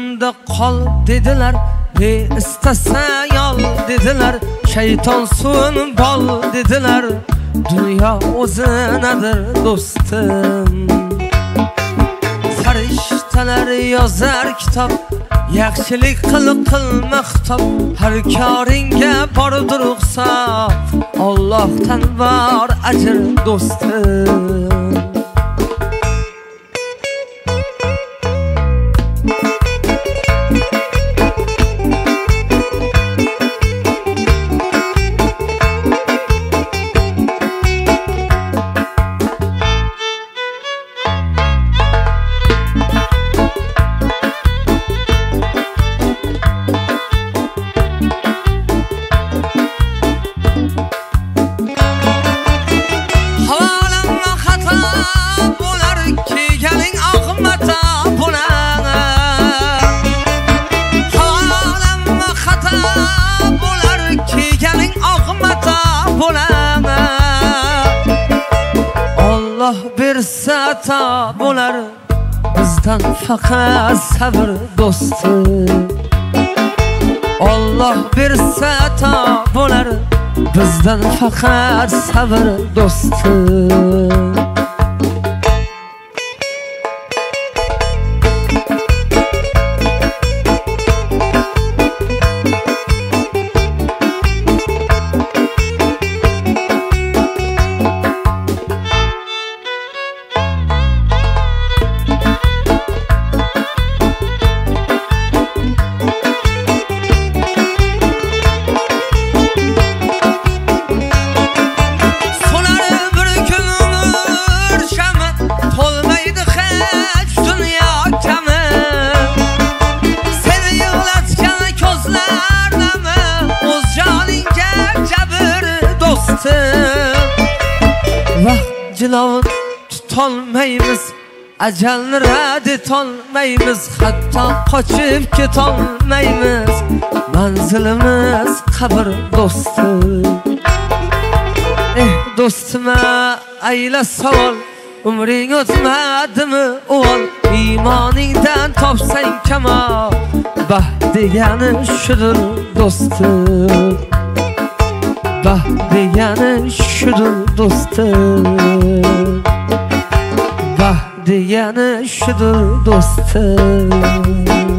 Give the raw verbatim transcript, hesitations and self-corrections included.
Yonimda qol dedilar, ne istasan al dedilar, şeytan suvun bol dedilar, dünya o'zinadir do'stim. Farishtalar yozar kitob, yaxshilik qil qilma xitob, har koringga bordir ruxsat, Allohdan bor ajr do'stim. Allah bersa ta bo'lar, bizdan faqat sabr do'stim. Allah bersa ta bo'lar, bizdan faqat sabr do'stim. Vaqt jilovini tutolmaymiz, ajalni rad etolmaymiz, hatto qochib ketolmaymiz, manzilimiz qabr do'stim. Eh do'stim, ayla savol, umring o'tmadimi o'g'il, iymoningdan topsang kamol, baxt degani shudir do'stim. Baxt degani shudir do'stim. Baxt degani shudir do'stim.